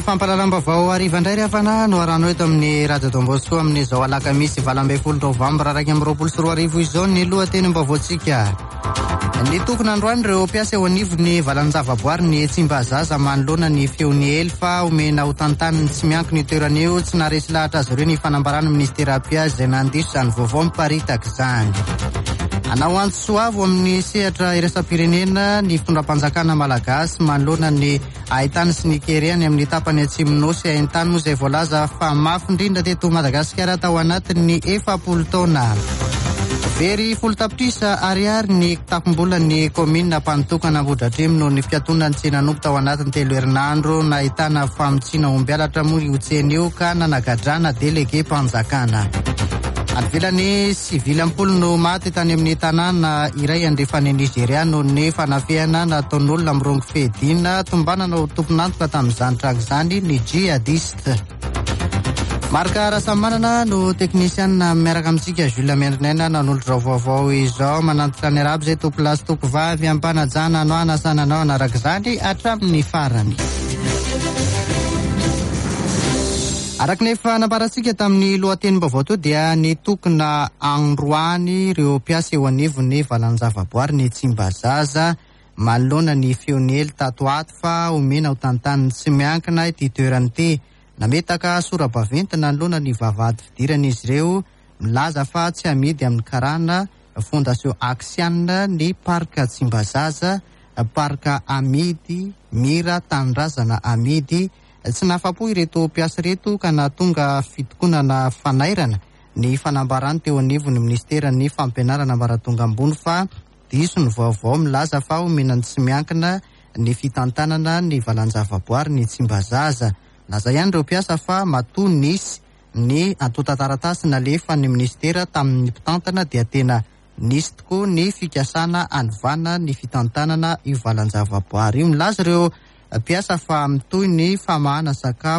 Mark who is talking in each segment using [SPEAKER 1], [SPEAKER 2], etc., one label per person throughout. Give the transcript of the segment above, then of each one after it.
[SPEAKER 1] fampalalam-bavao ariva indray rehefa no arano eto amin'ny radio Don Bosco amin'izao alakamisy 20 novambra 2024 izao ny lohatenim-baovaontsika. Ny tokony androany ireo mpiasa eo anivon'ny valan-javaboary ny Tsimbazaza manoloana ny feon'ny elfa omena ho tantaniny tsy miankina ny toeran'io tsy naresy lahatra azy ireo ny fanambarana ministera piazy izay nandiso izany vaovao miparitaka izany. Anao antsoavo amin'ny sehatra iraisam-pirenena ny fitondram-panjakana malagasy manoloana ny ahitany sy ny kereny amin'ny tapany atsimonosy ahitany moa izay voalaza fa mafy indrindra teto Madagasikara tao anatin'ny 40 taona. Very 10 tapitrisa ariary ny tapom-bolan'ny komina mpanotokana Ambohidratrimo noho ny fiatonany tsy nanompo tao anatin'ny 3 herinandro nahitana famotsiana ombialatra moa io tsena io ka nanagadrana delege mpanjakana. Any velany sivilampolo no maty tany amin'ny tanàna iray andrefany Nigeria noho ny fanafehana nataon'olona mirongo fehidina tombanana ho tompon'antoka tamin'izany traka izany ny jihadiste. Marika Rasamanana no teknisianina miaraka amintsika Jules Mendrinaina nanolo vaovao izao manantitra ny araby izay topilasy topovavy ampanajana anao anasananao anaraka izany hatramin'ny farany. Araka nefa namparatsika tamin'ny lohatenim-baovao to dia ny tokona androany ireo mpiasa eo anivon'ny valan-javaboary ny Tsimbazaza manoloana ny feon'ny ely tato ato fa omena ho tantaniny tsy miankina ity toerany ity. Nametaka sora-baventy nanoloana ny vavahady fidirana izy ireo milaza fa tsy amidy amin'ny karana fondation Aksiana ny parka Tsimbazaza, parka amidy mira tanindrazana amidy. Tsy nafapo ireto mpiasa reto ka nahatonga fitokonana fanairana ny fanambarany teo anivon'ny ministera ny fampianarana ambaratonga ambony fa diso ny vaovao milaza fa omenany tsy miankina ny fitantanana ny valan-javaboary ny Tsimbazaza. Laza ihany ireo mpiasa fa matoa nisy ny antotan-taratasy nalefa ny ministera tamin'ny mpitantana dia tena nisy tokoa ny fikasana anovana ny fitantanana io valan-javaboary io. Milaza ireo mpiasa fa mitoy ny famahanana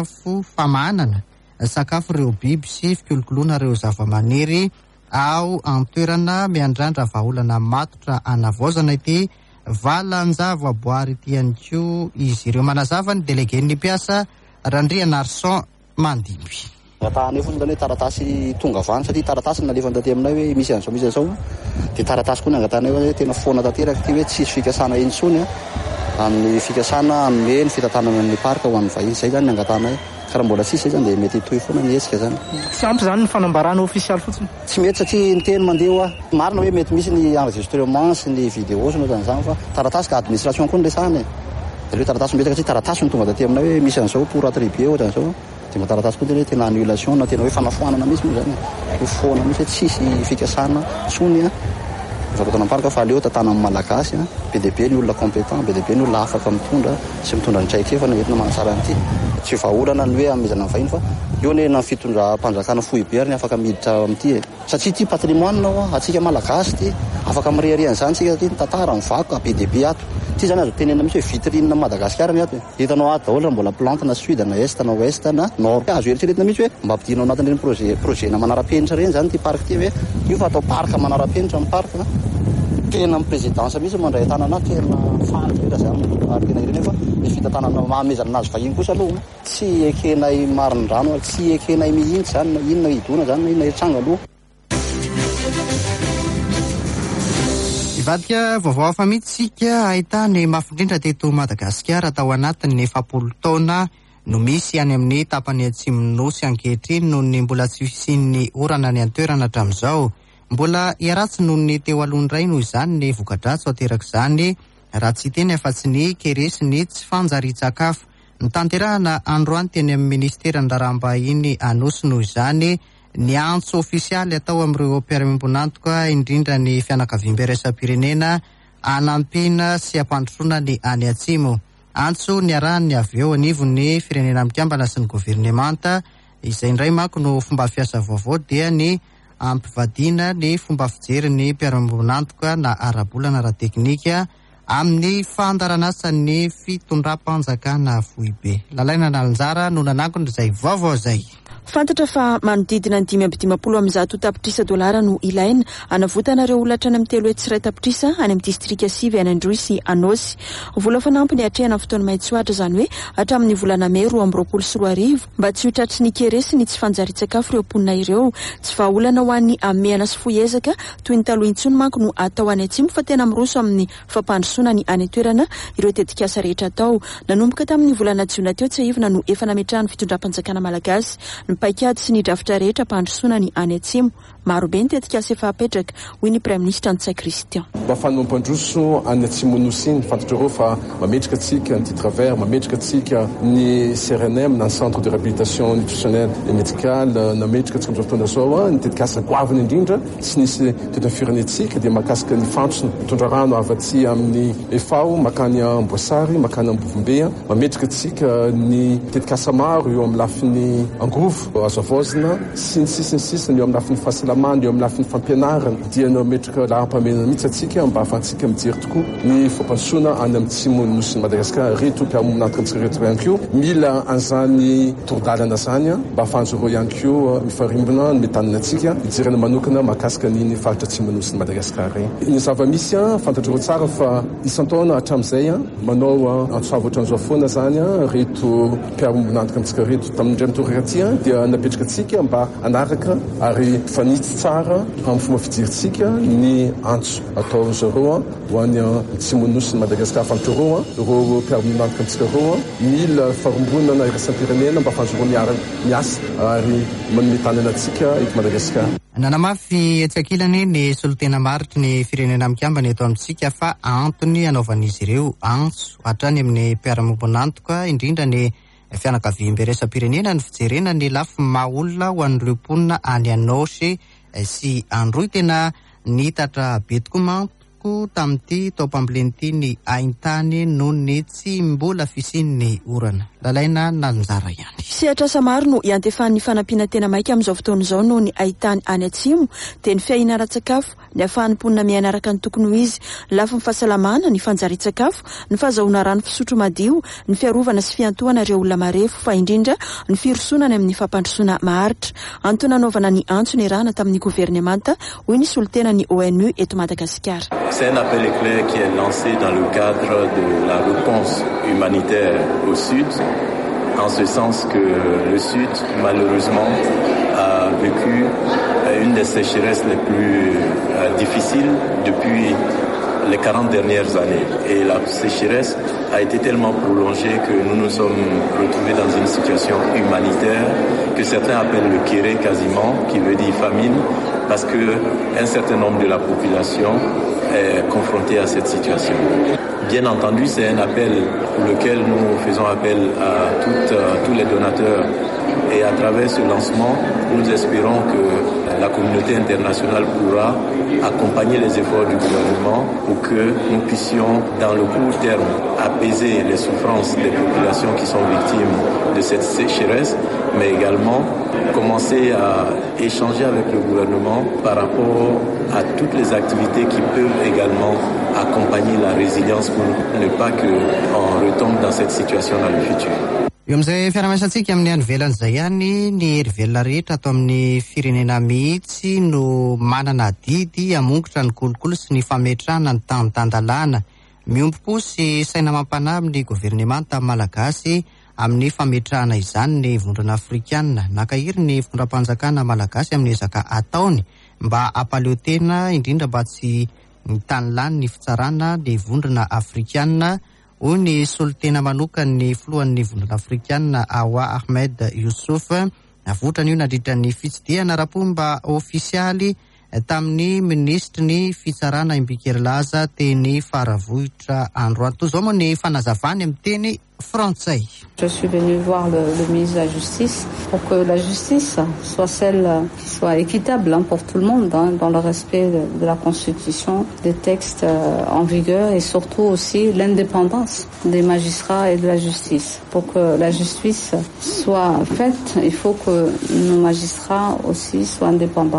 [SPEAKER 1] sakafo ireo biby sy fikolokoloana ireo zavamaniry ao antoerana miandrandra vahaolana matotra anavaozana ity valan-javaboary ity ihany koa izy ireo. Manazava ny delegen'ny mpiasa Randriana Arson Mandimby.
[SPEAKER 2] Atahana fotsiny zany hoe taratasy tonga avany satria taratasy nalefa taty aminay hoe misy an'izao dia taratasy koa ny angatanay hoe tena foana tanteraka ty hoe tsisy fikasana intsony amin'ny fikasana amin'ny ny fitantanana ny parka ho an'ny vahiny zay zany ny angatanay ka raha mbola tsisy zany dia mety toy foana mihetsika zany.
[SPEAKER 3] Tsy ampy zany ny fanambarana ofisialy fotsiny?
[SPEAKER 2] Tsy mety satria ny teny mandeha marina hoe mety misy ny enregistrement sy ny vidéo sy zany fa taratasy ka administration koa ny resahany dia hoe taratasy metaka satria taratasy ny tonga taty aminay hoe misy an'izao pour attribuer ohatra an'izao dia mataratasy koa tena tena annulation na tena hoe fanafoanana misy moa zany ho foana misy hoe tsisy fikasana tsony varotana parka fa aleo tantana amin'ny malagasy be dia be ny olona compétent be dia be ny olona afaka mitondra sy mitondra ny traikefa na entina manasara an'ity tsy vahaolana ny hoe amezana ny vahiny fa eo ny na fitondram-panjakana fohibe ary ny afaka miditra amin'ity satria ty patrimoine nao atsika malagasy ty afaka mireharihan'izany tsika ty ny tantara ny vakoka be dia be ato ty zany azo tenena misy hoe vitrine na Madagasikara ny ato hitanao ato daholo mbola plante na sud na est na ouest na nord azo eritreretina misy hoe mba ampidirina ao anatin'ireny projet na manara-penitra reny zany ty parka ty hoe io fa atao parka manara-penitra ny parka tena amin'ny présidence misy mandray tanana tena fanitra zany tena ireny fa ny fitantanana mamezana anazy vahiny kosa aloha tsy ekenay marindrano tsy ekenay mihintsy zany na inona hidona zany na inona hitranga aloha.
[SPEAKER 1] Ivadika vaovao hafa mihitsika ahitany mafindrindra teto Madagasikara tao anatin'ny 40 taona no misy any amin'ny tapany atsimonosy ankehitriny noho ny mbola tsy fisian'ny orana ny antoerana hatramin'izao. Mbola hiaratsy noho ny teo alohan'ny ray noho izany ny voka-dratsy ateraka izany raha tsy teny afa-tsy ny keresy ny tsy fanjarian-tsakafo. Ny tanterahana androany teny amin'ny ministera ny raharaham-bahiny anosy noho izany ny antso ofisialy atao amin'ireo mpiara-miombonantoka indrindra ny fianakaviam-be iraisam-pirenena anampiana sy ampandrosoana ny any atsimo. Antso niarahany avy eo anivon'ny firenena mikambana sy ny governemanta izay indray manko no fomba fiasa vaovao dia ny ampivadiana ny fomba fijery ny mpiara-miombonantoka na ara-bolana ara-teknika amin'ny fandaranasan'ny fitondram-panjakana fohibe. Lalaina nalinjara no nanangona izay vaovao zay.
[SPEAKER 4] Fantatra fa manodidina ny 520 tapitrisa dolara no ilaina anavotana ireo olatrany amin'ny 3 tsiray tapitrisa any amin'ny distrika 7 any Androisy Anosy. Vola fanampy ny atrehana amin'ny fotoana maitsoatra izany hoe hatramin'ny volana May 2024 mba tsy ho tratry ny keresy ny tsy fanjari-tsakafo ireo mponina ireo. Tsy vahaolana ho an'ny ameana sy foezaka toy ny taloha intsony manko no atao any atsimo fa tena miroso amin'ny fampandrosoana ny any toerana ireo tetikasa rehetra atao. Nanomboka tamin'ny volana Jiona teo tsy aivina no efa nametrahany fitondram-panjakana malagasy ny paikady sy ny drafitra rehetra mpandrosoana ny any atsimo. Marobe ny tetikasa efa apetraka hoy ny Prime Ministre Antsay Christian.
[SPEAKER 5] Mba fanompandroso any atsimo nosy iny fantatra reo fa mametraka atsika ny titre vert, mametraka atsika ny CRNM na centre de réhabilitation nutritionnelle et médicale, nametraka atsika amin'izao fotoana zao ny tetikasa goavana indrindra tsy nisy teto firenetsika dia mahakasika ny fantsona mitondra rano avy atsy amin'ny FAO makany Amboasary makany Ambovombea, mametraka atsika ny tetikasa maro eo amin'ny lafiny angovo azavozina sy ny sisiny eo amin'ny lafiny fahasalamana eo amin'ny lafiny fampianarana dia nametraka laham-pahamelana mihitsy atsika mba ahafahantsika mijery tokoa ny fampandrosoana any amin'ny tsimo nosy Madagasikara reto mpiamonantoka antsika reto ihany koa mila an'izany torodalana zany mba ahafahanjoro ihany koa mifarimbona ny metanina atsika ijerena manokana mahakasika ny faritra tsimo nosy Madagasikara iny. Ny zava-misy fantatr'ireo tsara fa isan-taona hatramin'izay manao antsoavo ohatran'izao foana zany reto mpiamonantoka antsika reto tamin'indray mitoraka aty dia napetraka atsika mba anaraka ary fanitsy tsara amin'ny fomba fijirintsika ny antso atao zareo ho any tsimo nosy Madagasikara fantareo ireo mpiamonantoka antsika reo mila farombonana iraisam-pirenena mba ahafahanjoro miasa ary manome tanana atsika eto Madagasikara.
[SPEAKER 1] Nanamafy etsy ankilany ny solotena maritry ny firenena mikambana eto amintsika fa antony anaovan'izy ireo antso hatrany amin'ny mpiara-mombonantoka indrindra ny fianakaviam-beresam-pirenena ny fijerena ny lafy maolona ho an'ireo mponina any Anosy sy Androy. Tena nitatra be tokoa manko tamin'ity taopamboleny ny aintany noho ny tsy mbola fisian'ny orana lalaina nanjara ihany.
[SPEAKER 4] Sehatrasa maro no iantefan'ny fanampiana tena maika amin'izao fotoana izao noho ny ahitany any atsimo dia ny fiahiana ara-tsakafo, ny ahafahan'ny mponina miaina araka ny tokony ho izy, lafy ny fahasalamana, ny fanjari-tsakafo, ny fahazahoana rano fisotro madio, ny fiarovana sy fiantohana ireo olona marefo fa indrindra ny firosoana amin'ny fampandrosoana maharitra. Antony anaovana ny antso ny rahana tamin'ny gouvernemanta hoy ny solotena ny ONU eto Madagasikara.
[SPEAKER 6] C'est un appel éclair qui est lancé dans le cadre de la réponse humanitaire au Sud, en ce sens que le Sud, malheureusement, a vécu une des sécheresses les plus difficiles depuis les 40 dernières années. Et la sécheresse a été tellement prolongée que nous nous sommes retrouvés dans une situation humanitaire que certains appellent le kéré quasiment, qui veut dire famine, parce qu'un certain nombre de la population est confronté à cette situation. Bien entendu, c'est un appel pour lequel nous faisons appel à tous les donateurs. Et à travers ce lancement, nous espérons que la communauté internationale pourra accompagner les efforts du gouvernement pour que nous puissions, dans le court terme, apaiser les souffrances des populations qui sont victimes de cette sécheresse, mais également commencer à échanger avec le gouvernement par rapport à toutes les activités qui peuvent également accompagner la résilience pour ne pas qu'on retombe dans cette situation dans le futur.
[SPEAKER 1] Eo amin'izay fiaramasantsika amin'ny andro velan'izay ihany ny hery velona rehetra atao amin'ny firenena mihitsy no manana didy hamongotra ny kolokolo sy ny fametrahana ny tany-tandalàna. Miompom-po sy saina mampanahy amin'ny gouvernemanta malagasy amin'ny fametrahana izany ny vondrona afrikanina. Nakahiry ny fitondram-panjakana malagasy amin'ny ezaka ataony mba hampaleotena indrindra mba tsy tany lany ny fitsarana ny vondrona afrikanina. Hoy ny solotena manokana ny filohan'ny vondrona afrikanina Awa Ahmed Youssouf navotrany io nandritra ny fitsidihana rapomba ofisialy tamin'ny ministry ny fitsarana Imbikerilaza teny Faravohitra Androany. Toy izao moa ny fanazavany amin'ny teny frantsay.
[SPEAKER 7] Je suis venu voir le ministre de la Justice pour que la justice soit celle qui soit équitable pour tout le monde, dans le respect de la Constitution, des textes en vigueur et surtout aussi l'indépendance des magistrats et de la justice. Pour que la justice soit faite, il faut que nos magistrats aussi soient indépendants.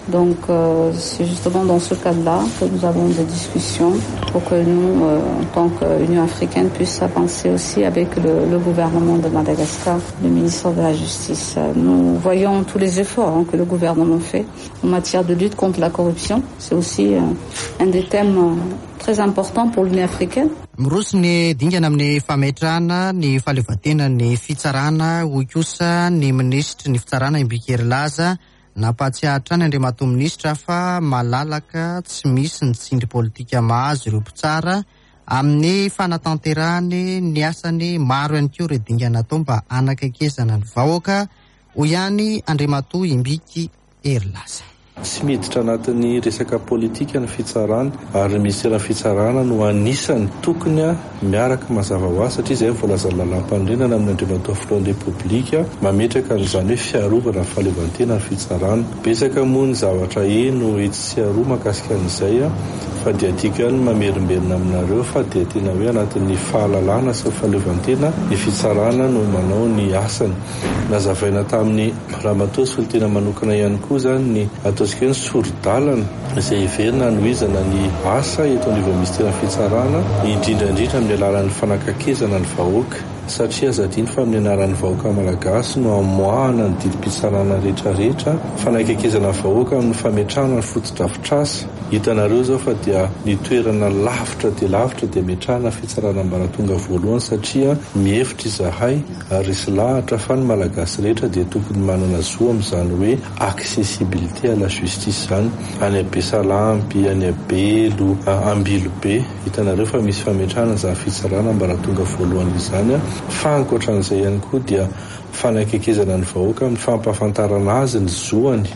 [SPEAKER 7] Donc c'est justement dans ce cadre-là que nous avons des discussions pour que nous, en tant qu'Union africaine, puisse avancer aussi avec le gouvernement de Madagascar, le ministère de la Justice. Nous voyons tous les efforts que le gouvernement fait en matière de lutte contre la corruption. C'est aussi un des thèmes très importants pour l'Union africaine.
[SPEAKER 1] Miroso ny dingana amin'ny fametrahana ny fahaleovantena ny fitsarana hoy kosa ny minisitry ny fitsarana Imbikery Laza nampatsiahatra ny Andriamatoa minisitra fa malalaka tsy misy ny tsindry politika mahazo ireo mpitsara amin'ny fanatanterahany ny asany maro ihany koa ireo dingana atao mba hanakakezana ny vahoaka hoy ihany Andriamatoa Imbikery Laza.
[SPEAKER 8] Tsy miditra anatin'ny resaka politika ny fitsarana ary ministera fitsarana no anisany tokony miaraka mazava ho azy satria izay voalaza lalam-pandrenana amin'ny Andriamatoa filohan'ny Repoblika mametraka n'izany hoe fiarovana fahaleovantena ny fitsarana. Betsaka moa ny zavatra eno etsy sy aroa mahakasika an'izay fa dia tiako ihany mamerimberina aminareo fa dia tena hoe anatin'ny fahalalana sy fahaleovantena ny fitsarana no manao ny asany. Nazavaina tamin'ny ramatoa sy olon-tena manokana ihany koa zany ny ataontsika hoe ny soro-dalana izay heverina hanohizana ny asa eto anivon'ny ministera fitsarana indrindrandrindra amin'ny alalan'ny fanakakezana ny vahoaka satria azadiny fa amin'ny anaran'ny vahoaka malagasy no amoahana ny didim-pitsarana rehetrarehetra fanakakezana vahoaka amin'ny fametrahana ny foto-drafitr'asa. Hitanareo zao fa dia ny toerana lavitra dia metrahana fitsarana ambaratonga voalohany satria mihevitra izahay ary isy lahatra fa ny malagasy rehetra dia tokony manana zo amin'izany hoe accessibilité à la justice zany any Besalampy, any Abelo, Ambilobe. Hitanareo fa misy fametrahana izany fitsarana ambaratonga voalohany izany fa ankoatran'izay ihany koa dia fanakakezana ny vahoaka amin'ny fampahafantarana azy ny zoany.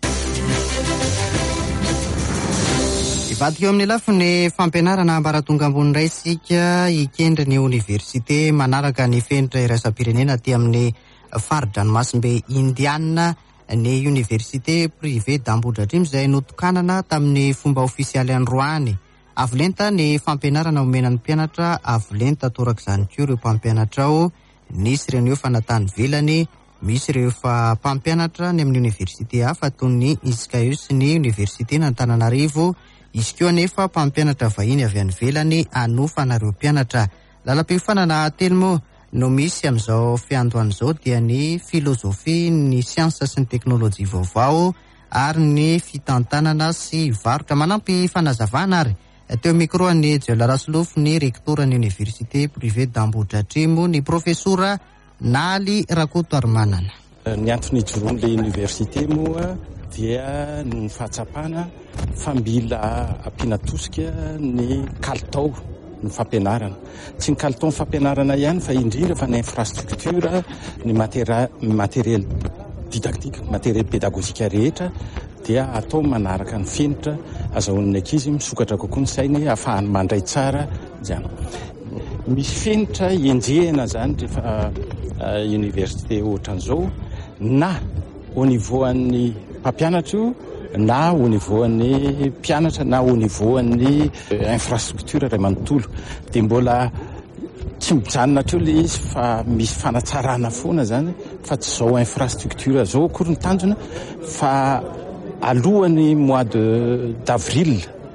[SPEAKER 1] Vadika eo amin'ny lafiny fampianarana ambaratonga ambony ray isika ikendry ny oniversite manaraka ny fenitra iraisam-pirenena aty amin'ny fari-dranomasimbe Indiana ny oniversite privé d'Ambohidratrimo izay notokanana tamin'ny fomba ofisialy androany. Avolenta ny fampianarana omenan'ny mpianatra, avolenta torak'izany koa ireo mpampianatra ao, nisy ireo fanatany velany, misy ireo fa mpampianatra ny amin'ny oniversite hafa toy ny Iskaios sy ny oniversite n'Antananarivo. Izy koa anefa mpampianatra vahiny avy any velany anofanareo mpianatra. Lalam-pifanana telo moa no misy amin'izao fiandohany izao dia ny filozofia, ny siansa sy ny teknôlôjia vaovao ary ny fitantanana sy varotra. Manampy fanazavana ary teo micro ny Joël Rasolofo ny rektora ny oniversité privé d'Ambohidratrimo ny profesora Naly Rakoto Armanana.
[SPEAKER 9] Ny antony ijoroan'ilay oniversité moa dia ny fahatsapana fa mila ampiana tosika ny kalitao ny fampianarana. Tsy ny kalitao ny fampianarana ihany fa indrindra fa ny infrastructure, ny matériel didactique, matériel pédagogique rehetra dia atao manaraka ny fenitra azahoan'ny ankizy misokatra kokoa ny sainy ahafahany mandray tsara zany. Misy fenitra enjehana zany rehefa université ohatran'izao na au niveau an'ny mpampianatra io na au niveau an'ny mpianatra na au niveau an'ny infrastructure ray manontolo dia mbola tsy mijanona treo le izy fa misy fanatsarana foana zany fa tsy zao infrastructure zao akory ny tanjona fa alohan'ny mois d'avril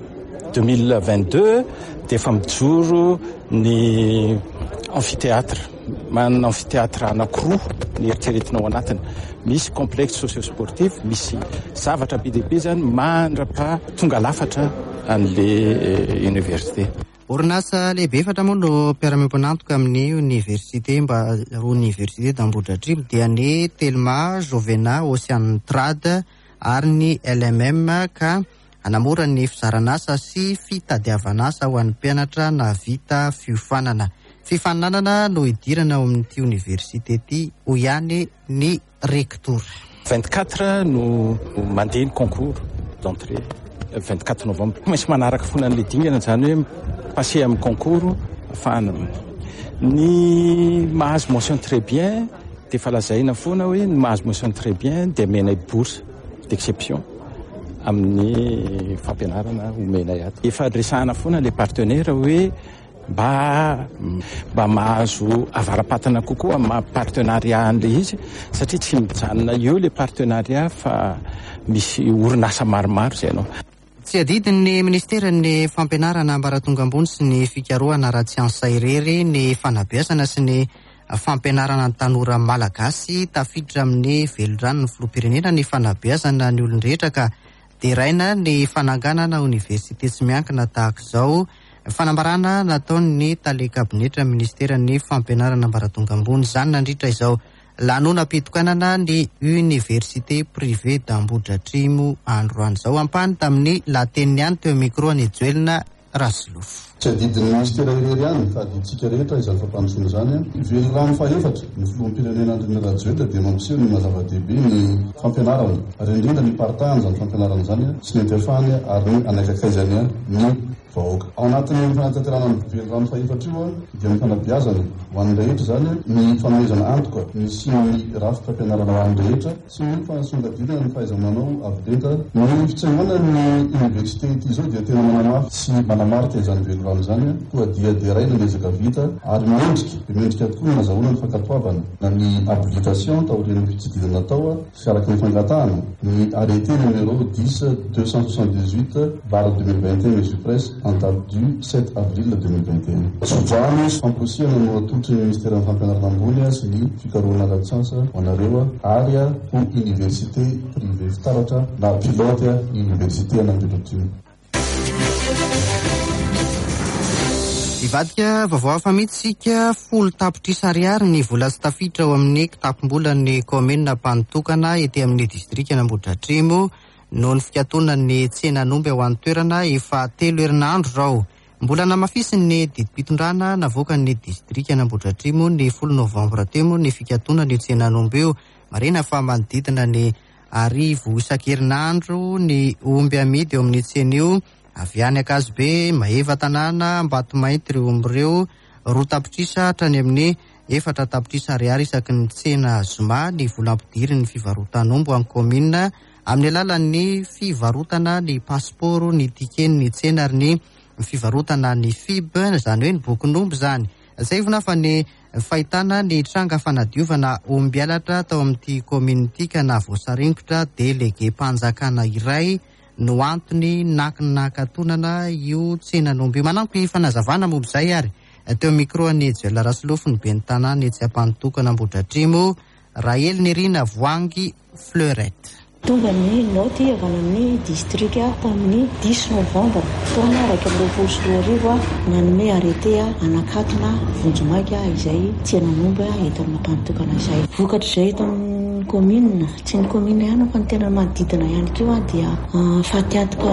[SPEAKER 9] 2022 dia efa mijoro ny amphithéâtre, manana amphithéâtre anankiroa ny eritreretinao anatiny. Misy complexe socio-sportif, misy zavatra be dia be zany mandrapa tonga lafatra an'le université.
[SPEAKER 1] Orinasa lehibe efatra moa no mpiara-miompinantoka amin'ny université d'Ambohidratrimo dia ny Telma, Jovena, Oceantrad ary ny LMM ka hanamora ny fizaran'asa sy fitadiavan'asa ho an'ny mpianatra na vita fiofanana. Fifaninanana no idirana ao amin'ity université ity ho ihany ny rector.
[SPEAKER 9] 24 no mandeha ny concours d'entrée 24 novembre. Misy manaraka foana an'le dingana zany hoe passé amin'ny concours afahana ny mahazo mention très bien dia efa lazaina foana hoe ny mahazo mention très bien dia menay bourse d'exception amin'ny fampianarana omena ato. Efa adresahana foana le partenaire hoe mba mahazo avarapatana kokoa amin'ny partenariat an'le izy satria tsy mijanona eo le partenariat fa misy orinasa maromaro zay anao.
[SPEAKER 1] Tsy adidin'ny ministeran'ny fampianarana ambaratonga ambony sy ny fikarohana raha-tsy irery ny fanabeazana sy ny fampianarana ny tanora malagasy tafiditra amin'ny velondranony filoham-pirenena ny fanabeazana ny olon-drehetra ka deraina ny fananganana université tsy miankina tahaka izao. Fanambarana nataon'ny tale kabinetra ministeran'ny fampianarana ambaratonga ambony izany nandritra izao lanonam-pitokanana ny université privée d'Ambohidratrimo androany izao ampany tamin'ny lateny ihany teo micro ny Joelina Rasilofo.
[SPEAKER 10] Tsy adidin'ny ministera irery ihany fa adiditsika rehetra izany fampandrosoana izany velorano faefatra ny filoham-pirenena Andry Rajoelina dia mampiseho ny mazava-dehibe ny fampianarana ary indrindra ny partahana izany fampianarana izany sy ny antefany ary ny anakakaizany ny vahoaka. Ao anatin'ny fanatanterana ny velorano faefatra io dia ny fanabeazana ho an'ny rehetra izany ny fanomezana antoka ny sy ny rafi-fampianarana ho an'ny rehetra sy ny fanasongadina ny fahaiza-manao avolenta ny fitsaingana ny université ity izao dia tena manamafy sy manamarika izany velorano izany koa dia deraina miezaka vita ary mendrika tokoa ny nazahoana ny fankatoavana na ny habilitation taorian'ny fitsididana tao sy araky ny fangatahana ny arrêté numéro 10-278/2021 Monsieur Presse en date du 7 avril 2021. Sodrano famposihana no atolotry ny ministera ny fampianarana ambony sy ny fikarohana ratsasa ho anareo ary ho université privé fitaratra na pilote université an'Ambohidratrimo.
[SPEAKER 1] Ivadika vaovao hafa mihitsika 10 tapitrisa ariary ny vola sy tafiditra ao amin'ny kitapom-bola ny komina mpanotokana ety amin'ny distrika an'Ambohidratrimo noho ny fikatona-ny tsenan'omby ao amin'ny toerana efa 3 herinandro rao. Mbola namafisy ny didim-pitondrana navoaka ny distrika an'Ambohidratrimo ny 10 novambra teo ny fikatona ny tsenan'omby io. Marina fa manodidina ny 10 isan-kerinandro ny omby amidy eo amin'ny tsena io. Avy any Akazobe, Maheva tanàna, Mbatomainty ireo omby ireo 2 tapitrisa hatrany amin'ny 4 tapitrisa ariary isaky ny tsena Zoma ny vola ampidiry ny fivarotan'omby amin'ny komina amin'ny alalan'ny fivarotana ny pasiporo ny tikeny ny tsena ary ny fivarotana ny FIB izany hoe ny bokin'omby izany. Izay vona fa ny fahitana ny tranga fanadiovana omby alatra tao amin'ity kominity ka na voasaringotra délégué mpanjakana iray no antony nakinakatonana io tsenan'omby manampy fanazavana momba izay ary teo micro ny Joelina Rasilofo ny ben'ny tanàna etsy ampanotokana Ambohidratrimo Rahely Nirina Voangy Fleurette.
[SPEAKER 11] Tonga ny noty avy amin'ny distrika tamin'ny 10 novambra taona 2024 nanome arrêté anakatona vonjomaika izay tsenan'omby eto amin'ny mpanotokana izay. Vokatra izay eto amin'ny komina, tsy ny komina ihany fa ny tena manodidina ihany koa dia fahatiantoka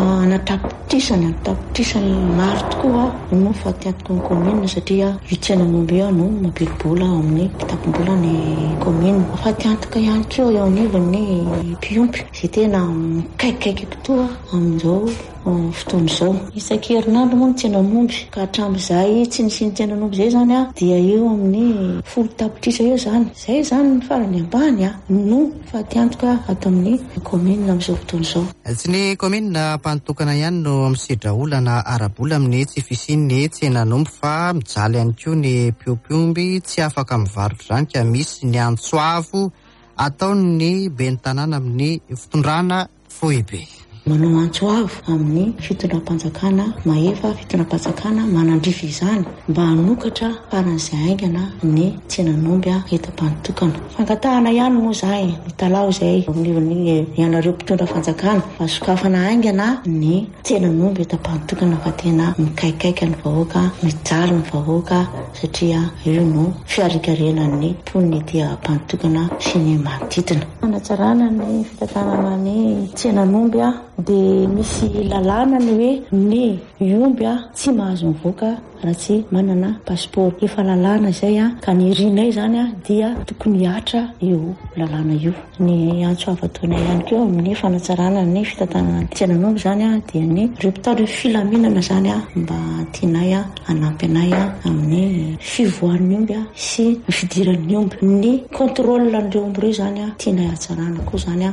[SPEAKER 11] anatapitrisany maro tokoa no fahatiantoka ny komina satria io tsenan'omby io no mampidi-bola ao amin'ny kitapom-bola ny komina. Fahatiantoka ihany koa eo anivon'ny mpiompy izay tena mikaikikaiky tokoa amin'izao fotoana izao. Isan-kerinandro moa ny tsenan'omby ka hatramin'izay tsy nisy ny tsenan'omby izay zany dia eo amin'ny 10 tapitrisa eo zany. Izay zany ny farany ambany no fahatiantoka ato amin'ny komina amin'izao fotoana izao.
[SPEAKER 1] Tsy ny komina mpanotokana ihany no misedra olana arabola amin'ny tsy fisian'ny tsenan'omby fa mijaly ihany koa ny mpiompiomby tsy afaka mivarotra izany ka misy ny antsoavo ataony ben'ny tanàna amin'ny fitondrana Foibe.
[SPEAKER 11] Manao antsoavo amin'ny fitondram-panjakana Maheva fitondram-panjakana manandrify izany mba hanokatra faran'izay aingana ny tsenan'omby eto ampanotokana. Fangatahana ihany moa izay mitalao izay amin'ny ianareo mpitondra fanjakana mba sokafana aingana ny tsenan'omby eto ampanotokana fa tena mikaikaiky ny vahoaka, mijaly ny vahoaka satria io no fiarikarenan'ny mponina ety ampanotokana sy ny manodidina. Fanatsarana ny fitantanana ny tsenan'omby dia misy lalàna ny hoe ny omby tsy mahazo mivoaka raha tsy manana pasiporo. Efa lalàna izay ka ny rinay zany dia tokony hatra io lalàna io. Ny antsoavo ataona ihany koa amin'ny fanatsarana ny fitantanana ny tsenan'omby zany dia ny ireo mpitandro filaminana zany mba tianay hanampy anay amin'ny fivoahan'ny omby sy ny fidiran'ny omby. Ny contrôle an'ireo omby ireo zany tianay hatsarana koa zany.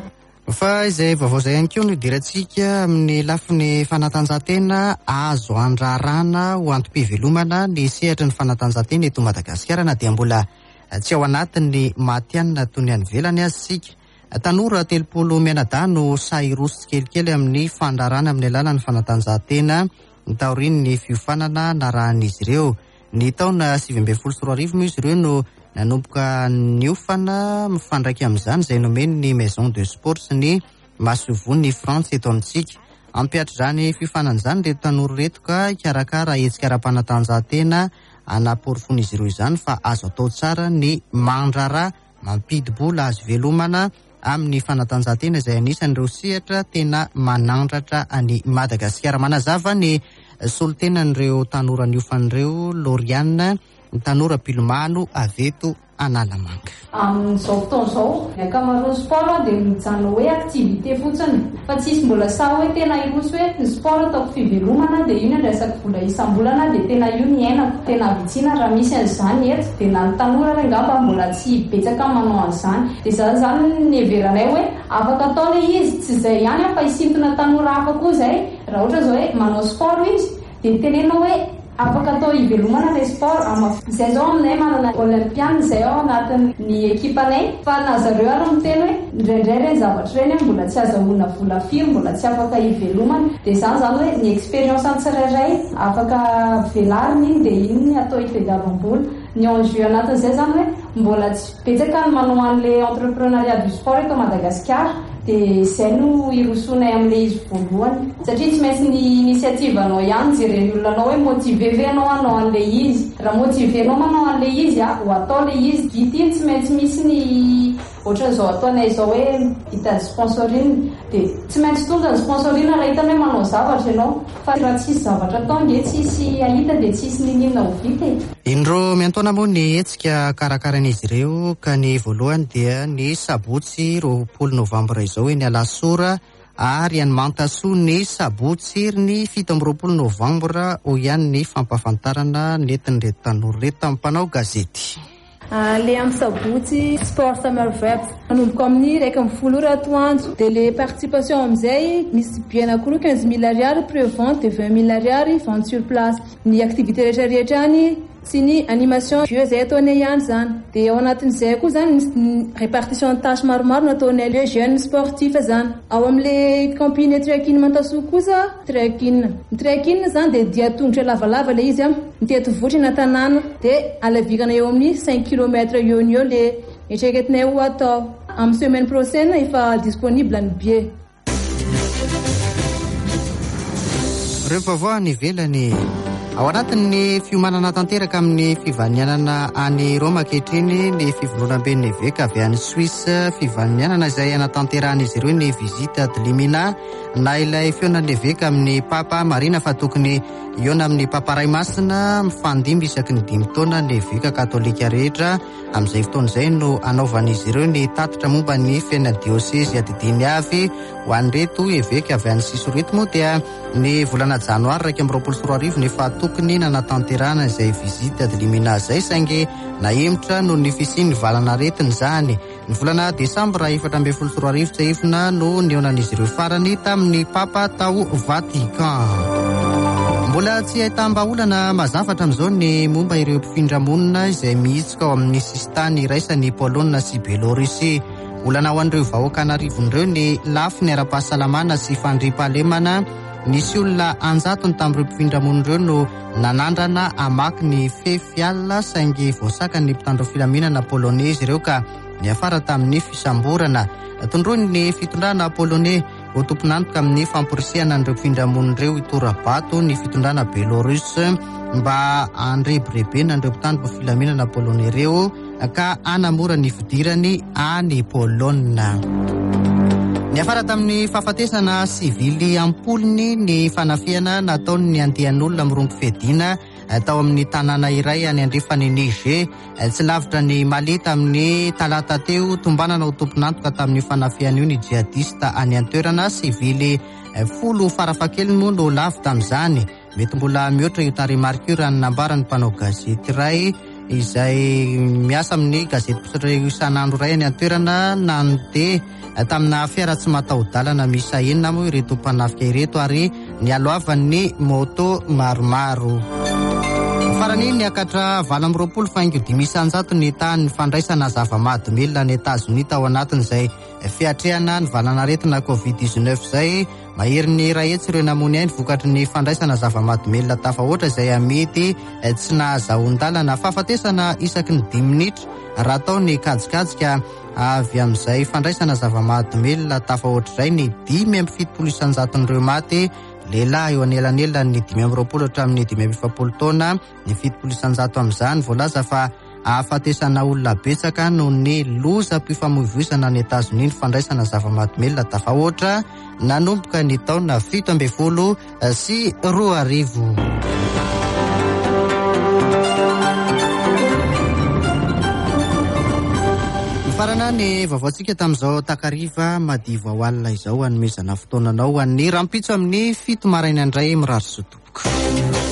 [SPEAKER 1] fa izay vaovao izay ihany koa no idirantsika amin'ny lafiny fanatanjahantena azo andrarana ho antom-pivelomana ny sehatra ny fanatanjahantena eto Madagasikara na dia mbola tsy ao anatiny matianina toy ny any ivelany azy sika. Tanora 30 mianadahy sahiroso kelikely amin'ny fandrarana amin'ny alalan'ny fanatanjahantena taorian'ny fiofanana narahan'izy ireo. Ny taona 2024 moa izy ireo no nanomboka niofana mifandraiky amin'izany izay nomeny ny Maison de Sport sy ny masovon'ny France eto amintsika. Ampiatra izany fiofanan'izany reto tanora reto ka ikarakara hetsika ara-panatanjahantena anaporofony izy ireo izany fa azo atao tsara ny mandrara mampidibola azo velomana amin'ny fanatanjahantena izay anisan'ireo sehatra tena manandratra any Madagasikara. Manazava ny solotenan'ireo tanora niofan'ireo Loriane tanora Pilomano aveto Analamanga.
[SPEAKER 12] Amin'izao fotoan'izao ny ankamaroan'ny sport dia mijanona hoe aktivité fotsiny fa tsisy mbola sa hoe tena iroso hoe ny sport ataoko fivelomana dia io ny resaka vola isam-bolana dia tena io ny ainako. Tena vitsiana raha misy an'izany eto dia na ny tanora re ngamba mbola tsy betsaka manao an'izany dia zany ny heveranay hoe afaka atao ilay izy tsy izay ihany fa isintona tanora hafa koa izay raha ohatra zao hoe manao sport izy dia tenena hoe afaka atao ivelomana ilay sport. Izay zao aminay manana olympiane izay ao anatin'ny ekipanay fa na zareo ary miteny hoe indraindray reny zavatra reny mbola tsy azahoana vola firy mbola tsy afaka ivelomana dia zany hoe ny expérience ny tsirairay afaka velariny iny dia iny atao ifediavam-bola. Ny enjeu anatin'izay zany hoe mbola tsy betsaka ny manao an'ilay entrepreneuriat du sport eto Madagasikara dia izay no irosonay amin'ilay izy voalohany satria tsy maintsy ny initiative anao ihany jereny olona anao hoe motive anao hanao an'ilay izy. Raha motive anao manao an'ilay izy ho atao ilay izy dity iny tsy maintsy misy ny ohatran'izao ataonay izao hoe hitady sponsorine dia tsy maintsy tonga ny sponsorine raha hitany hoe manao zavatra ianao fa raha tsisy zavatra atao nge tsisy ahita dia tsisy ninina ho vita.
[SPEAKER 1] Indro miantaona moa ny hetsika karakaran'izy ireo ka ny voalohany dia ny sabotsy 20 novambra izao eny Alasora ary any Mantasoa ny sabotsy ny 17 novambra ho ihany ny fampafantarana netin'reto tanora reto tamin'ny mpanao gazety.
[SPEAKER 13] Le amin'ny sabotsy sport merveille nanomboka amin'ny 1 atoandro dia le participation amin'izay misy bi anankiroa 15 000 ariary pré-vente dia 20 000 ariary vente sur place. Ny activité rehetrarehetra any sy ny animation jeu izay ataonay ihany zany dia ao anatin'izay koa zany misy répartition de tâche maromaro nataonay le jeune sportif zany. Ao amin'le campine trekking Mantasoa kosa trekking zany dia dia tongotra lavalava le izy mitety votra na tanàna dia alavikana eo amin'ny 5 km eo ny eo le eritreretinay ho atao. Amin'ny semaine prochaine efa disponible ny billet.
[SPEAKER 1] Rehefa avao any ivelany ao anatin'ny fiomanana tanteraka amin'ny fivanianana any Roma ankehitriny ny fivondronam-ben'ny eveka avy any Suisse fivanianana izay anatanterahana izy ireo ny visite de Limina na ilay feonan'ny eveka amin'ny papa marina fa tokony iona amin'ny papa Ray Masina mifandimby isaky ny 5 taona ny eveka katolika rehetra. Amin'izay fotoana izay no anaovan'izy ireo ny tatitra momba ny fiainana diosesy adidiny avy ho an'ireto eveka avy any Sisoreto moa dia ny volana janoary 2024 nefa tokony nanatanterahana izay visite de Limina izay saingy nahemotra no ny fisian'ny valana retiny izany. Ny volana desambra 2024 tsy ahifina no nionan'izy ireo farany tamin'ny papa tao Vatican. Mbola tsy ahitam-baolana mazavatra amin'izao ny momba ireo mpifindra-monina izay mihitsika ao amin'ny sistany iraisany Polonina sy Belorusia. Olana ho an'ireo vahoaka anarivon'ireo ny lafiny ara-pahasalamana sy fandriam-pahalemana. Nisy olona 100 tamin'ireo mpifindra-monina ireo no nanandrana amaky ny fefialina saingy voasaka ny mpitandro filaminana polonezy ireo ka niafara tamin'ny fisamborana. Tondroiny ny fitondrana poloney ho tompon'antoka amin'ny famporisihana an'ireo mpifindra-monina ireo itorabato ny fitondrana Belarus mba andrebirebena an'ireo mpitandro filaminana poloney ireo ka hanamora ny fidirany any Polonina. Niafara tamin'ny fahafatesana sivily ampolony ny fanafiana nataony andehan'olona mirongo fedina tao amin'ny tanàna iray any andrefany Niger tsy lavitra ny Malita amin'ny talata teo tombanana ho tompon'antoka tamin'ny fanafiana io ny jihadista any an-toerana sivily 10 farafakely moa no lavy tamin'izany. Mety mbola mihoatra io tarimarika io raha ny nambarany mpanao gazety iray izay miasa amin'ny gazety pisotro isan'andro iray any an-toerana nanote tamina fiara tsy mataho-dalana misa enina moa ireto mpanafika ireto ary nialoavan'ny moto maromaro. Farany niakatra 20 faingo 500 ny tany fandraisana zava-mahadomelona ny Etazonia tao anatin'izay fiatrehana ny valanaretina Covid-19 izay. Mahery ny rahetsy ireo namony ainy vokatry ny fandraisana zava-mahadomelona tafahoatra izay amety tsy nahazahoan-dalana. Fahafatesana isaky ny 10 minitra raha atao ny kajikajika avy amin'izay fandraisana zava-mahadomelona tafahoatra izay ny 5.70 isanjaton'ireo maty. Lehilahy eo anelanelana ny 520 hatramin'ny 570 taona, ny 70 isanjato amin'izany voalaza fa ahafatesana olona betsaka noho ny lozam-pifamoivoizana ny Etazonia ny fandraisana zava-mahadomelona tafahoatra nanomboka ny taona 17 sy 2000. Farana ny vaovaontsika tamin'izao takariva madiva ho alina izao hanomezana fotoananao an'ny rampitso amin'ny 7 maraina indray mirary sotoboka.